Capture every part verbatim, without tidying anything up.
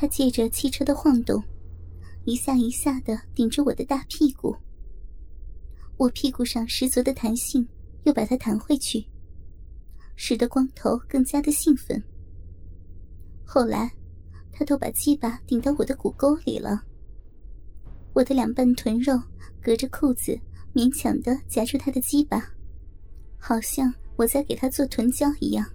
他借着汽车的晃动，一下一下地顶着我的大屁股。我屁股上十足的弹性又把他弹回去，使得光头更加的兴奋。后来他都把鸡巴顶到我的骨沟里了，我的两瓣臀肉隔着裤子勉强地夹住他的鸡巴，好像我在给他做臀交一样。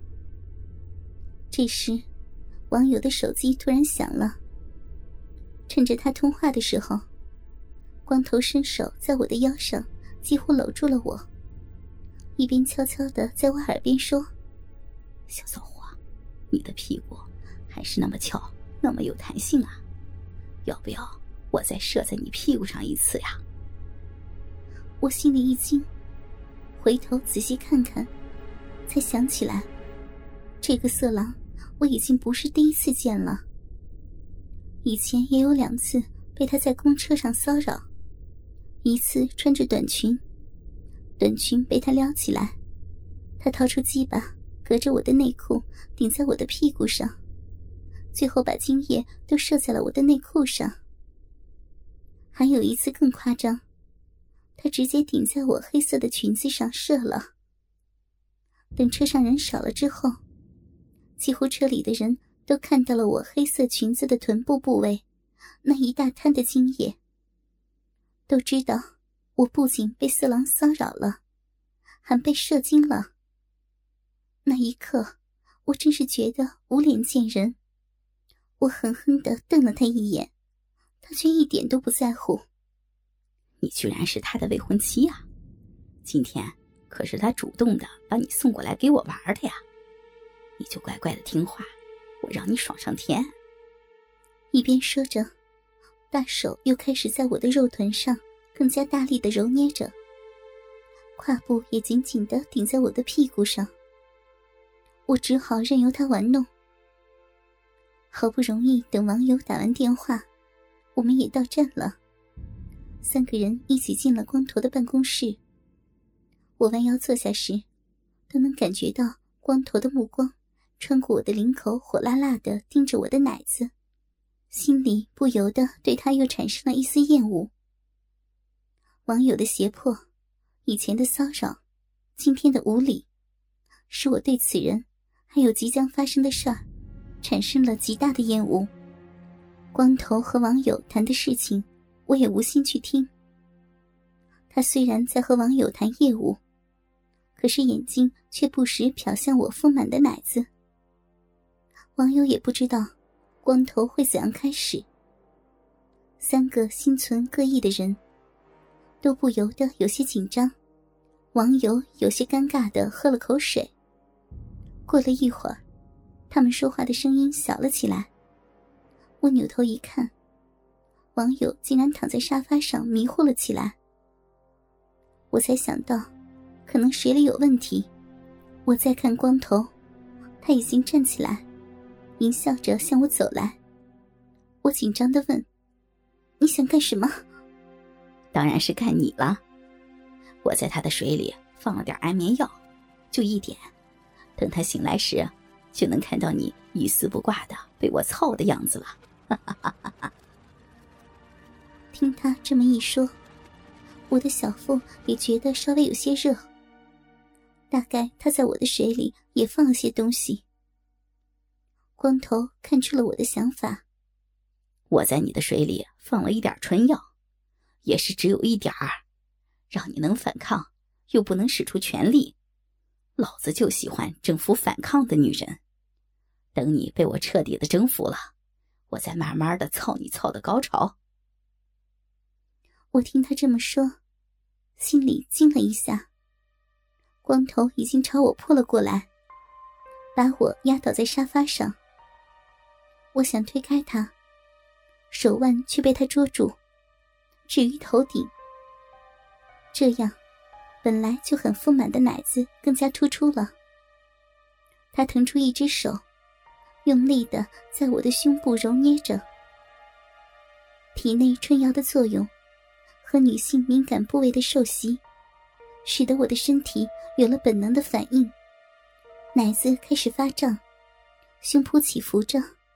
这时网友的手机突然响了，趁着他通话的时候，光头伸手在我的腰上几乎搂住了我，一边悄悄地在我耳边说： 小骚货，你的屁股还是那么翘，那么有弹性啊，要不要我再射在你屁股上一次呀？ 我心里一惊，回头仔细看看，才想起来这个色狼我已经不是第一次见了，以前也有两次被他在公车上骚扰，一次穿着短裙，短裙被他撩起来，他掏出鸡巴隔着我的内裤顶在我的屁股上，最后把精液都射在了我的内裤上。还有一次更夸张，他直接顶在我黑色的裙子上射了。等车上人少了之后，几乎车里的人都看到了我黑色裙子的臀部部位那一大滩的精液，都知道我不仅被色狼骚扰了，还被射精了。那一刻我真是觉得无脸见人，我狠狠地瞪了他一眼，他却一点都不在乎。 你居然是他的未婚妻啊！今天可是他主动的把你送过来给我玩的呀，你就乖乖的听话，我让你爽上天。 一边说着，大手又开始在我的肉臀上更加大力的揉捏着，胯部也紧紧地顶在我的屁股上，我只好任由他玩弄。好不容易等网友打完电话，我们也到站了，三个人一起进了光头的办公室。我弯腰坐下时，都能感觉到光头的目光穿过我的领口，火辣辣地盯着我的奶子，心里不由得对他又产生了一丝厌恶。网友的胁迫，以前的骚扰，今天的无礼，使我对此人还有即将发生的事儿产生了极大的厌恶。光头和网友谈的事情我也无心去听，他虽然在和网友谈业务，可是眼睛却不时瞟向我丰满的奶子。网友也不知道光头会怎样开始，三个心存各异的人都不由得有些紧张，网友有些尴尬地喝了口水。过了一会儿，他们说话的声音小了起来，我扭头一看，网友竟然躺在沙发上迷糊了起来。我才想到可能水里有问题，我再看光头，他已经站起来，淫笑着向我走来。我紧张地问：你想干什么？ 当然是干你了，我在他的水里放了点安眠药，就一点，等他醒来时就能看到你一丝不挂的被我操的样子了。哈哈哈哈哈。 听他这么一说，我的小腹也觉得稍微有些热，大概他在我的水里也放了些东西。光头看出了我的想法： 我在你的水里放了一点春药，也是只有一点儿，让你能反抗又不能使出全力，老子就喜欢征服反抗的女人。等你被我彻底的征服了，我再慢慢的操你操的高潮。 我听他这么说，心里惊了一下。光头已经朝我扑了过来，把我压倒在沙发上。我想推开他，手腕却被他捉住，置于头顶。这样本来就很丰满的奶子更加突出了。他腾出一只手，用力地在我的胸部揉捏着。体内春药的作用和女性敏感部位的受袭，使得我的身体有了本能的反应，奶子开始发胀，胸脯起伏着，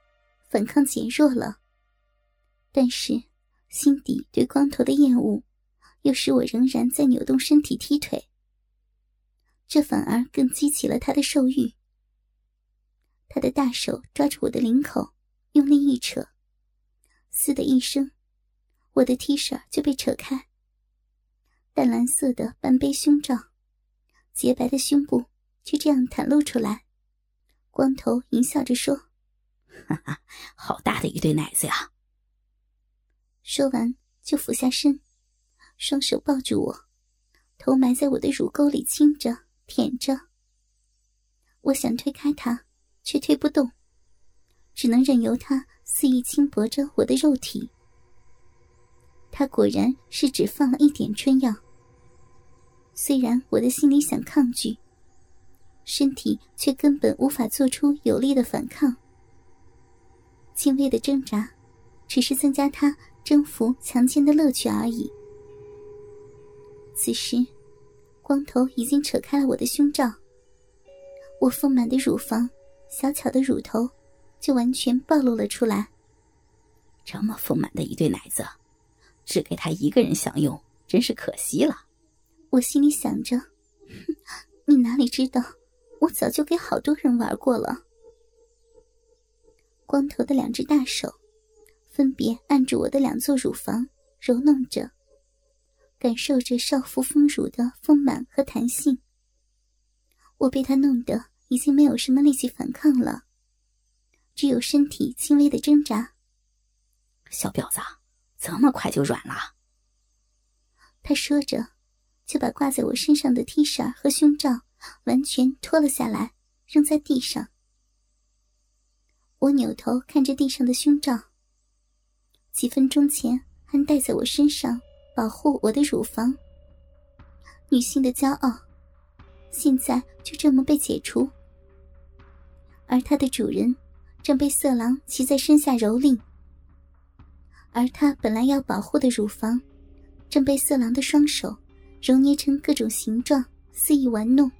反抗减弱了，但是心底对光头的厌恶又使我仍然在扭动身体踢腿，这反而更激起了他的兽欲。他的大手抓住我的领口，用力一扯，嘶的一声，我的 T 恤就被扯开，淡蓝色的半杯胸罩，洁白的胸部就这样袒露出来。光头淫笑着说： 哈哈，好大的一对奶子呀！ 说完就俯下身，双手抱住我，头埋在我的乳沟里亲着舔着。我想推开他，却推不动，只能任由他肆意轻薄着我的肉体。他果然是只放了一点春药，虽然我的心里想抗拒，身体却根本无法做出有力的反抗。轻微的挣扎只是增加他征服强奸的乐趣而已。此时光头已经扯开了我的胸罩，我丰满的乳房，小巧的乳头就完全暴露了出来。 这么丰满的一对奶子，只给他一个人享用，真是可惜了。 我心里想着，哼，你哪里知道，我早就给好多人玩过了。光头的两只大手分别按住我的两座乳房，揉弄着，感受着少妇丰乳的丰满和弹性。我被他弄得已经没有什么力气反抗了，只有身体轻微的挣扎。 小婊子，这么快就软了？ 他说着，就把挂在我身上的 T 恤和胸罩完全脱了下来，扔在地上。我扭头看着地上的胸罩，几分钟前还戴在我身上保护我的乳房，女性的骄傲现在就这么被解除，而它的主人正被色狼骑在身下蹂躏，而他本来要保护的乳房正被色狼的双手揉捏成各种形状，肆意玩弄。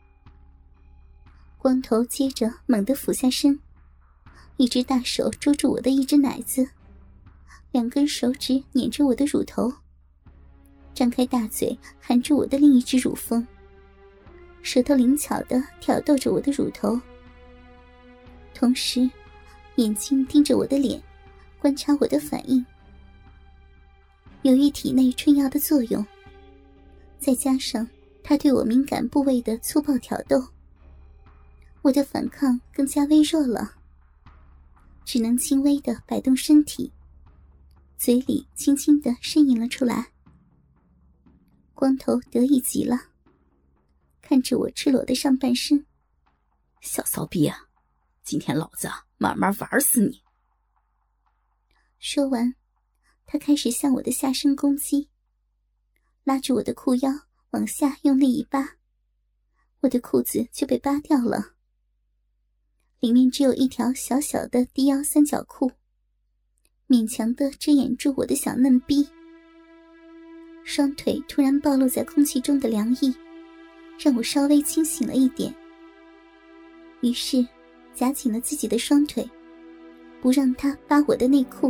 光头接着猛地俯下身，一只大手捉住我的一只奶子，两根手指捻着我的乳头，张开大嘴含住我的另一只乳峰，舌头灵巧地挑逗着我的乳头，同时眼睛盯着我的脸，观察我的反应。由于体内春药的作用，再加上他对我敏感部位的粗暴挑逗，我的反抗更加微弱了，只能轻微地摆动身体，嘴里轻轻地呻吟了出来。光头得意极了，看着我赤裸的上半身： 小骚逼啊，今天老子慢慢玩死你。 说完，他开始向我的下身攻击，拉住我的裤腰往下用力一扒，我的裤子就被扒掉了，里面只有一条小小的低腰三角裤，勉强地遮掩住我的小嫩逼。双腿突然暴露在空气中的凉意让我稍微清醒了一点，于是夹紧了自己的双腿，不让他扒我的内裤。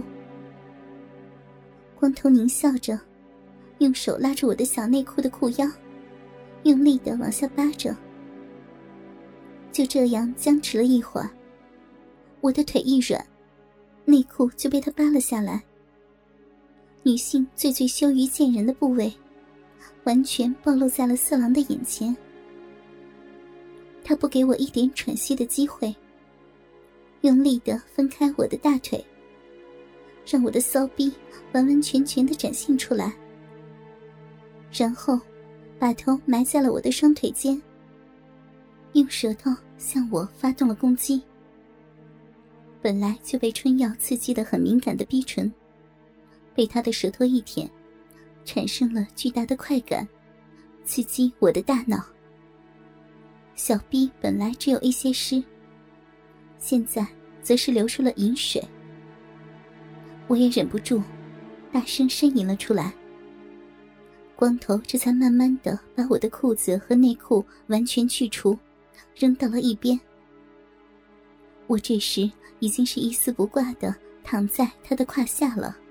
光头狞笑着，用手拉住我的小内裤的裤腰，用力地往下扒着。就这样僵持了一会儿，我的腿一软，内裤就被他扒了下来。女性最最羞于见人的部位完全暴露在了色狼的眼前。他不给我一点喘息的机会，用力地分开我的大腿，让我的骚逼完完全全地展现出来，然后把头埋在了我的双腿间，用舌头向我发动了攻击。本来就被春药刺激得很敏感的逼唇被他的舌头一舔，产生了巨大的快感，刺激我的大脑。小逼本来只有一些湿，现在则是流出了饮水。我也忍不住大声呻吟了出来。光头这才慢慢地把我的裤子和内裤完全去除，扔到了一边。 我这时已经是一丝不挂的躺在他的胯下了。